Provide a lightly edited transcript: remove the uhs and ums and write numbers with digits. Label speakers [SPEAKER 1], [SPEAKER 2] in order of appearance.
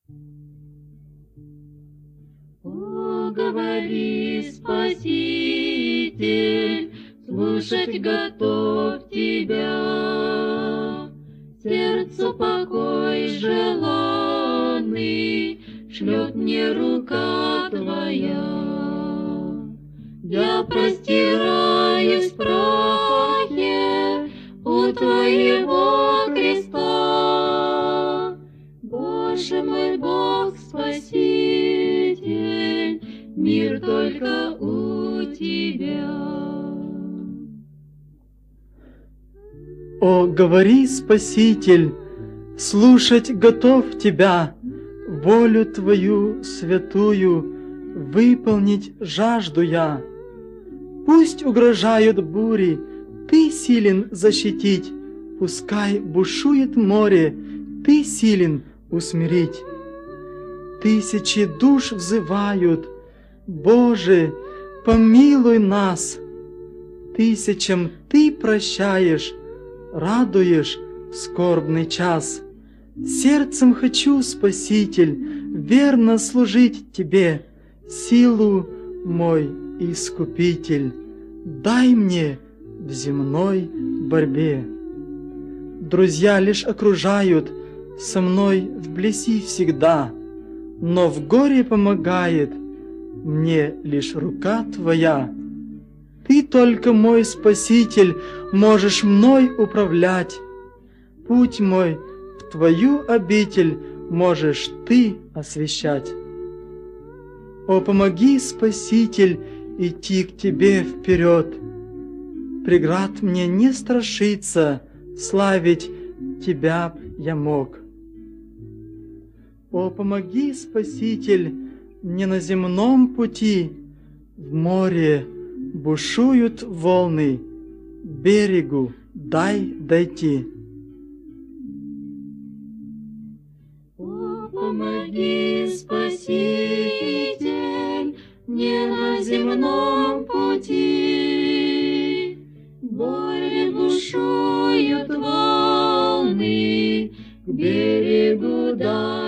[SPEAKER 1] О, говори, Спаситель, слушать готов тебя. Сердцу покой желанный шлет мне рука твоя. Я простираюсь в прахе у твоего креста. Боже мой Бог, Спаситель, мир только у тебя.
[SPEAKER 2] О, говори, Спаситель, слушать готов тебя, волю твою святую выполнить жажду я. Пусть угрожают бури, ты силен защитить, пускай бушует море, ты силен усмирить. Тысячи душ взывают, Боже, помилуй нас. Тысячам ты прощаешь, радуешь в скорбный час. Сердцем хочу, Спаситель, верно служить Тебе, силу мой Искупитель, дай мне в земной борьбе. Друзья лишь окружают, со мной вблизи всегда, но в горе помогает мне лишь рука Твоя. Ты только мой Спаситель, можешь мной управлять. Путь мой в Твою обитель можешь Ты освещать. О, помоги, Спаситель, идти к Тебе вперед. Преград мне не страшиться, славить Тебя я мог. О, помоги, Спаситель, мне на земном пути, в море бушуют волны, берегу дай дойти.
[SPEAKER 1] О, помоги, Спаситель, мне на земном пути, в море бушуют волны, к берегу дай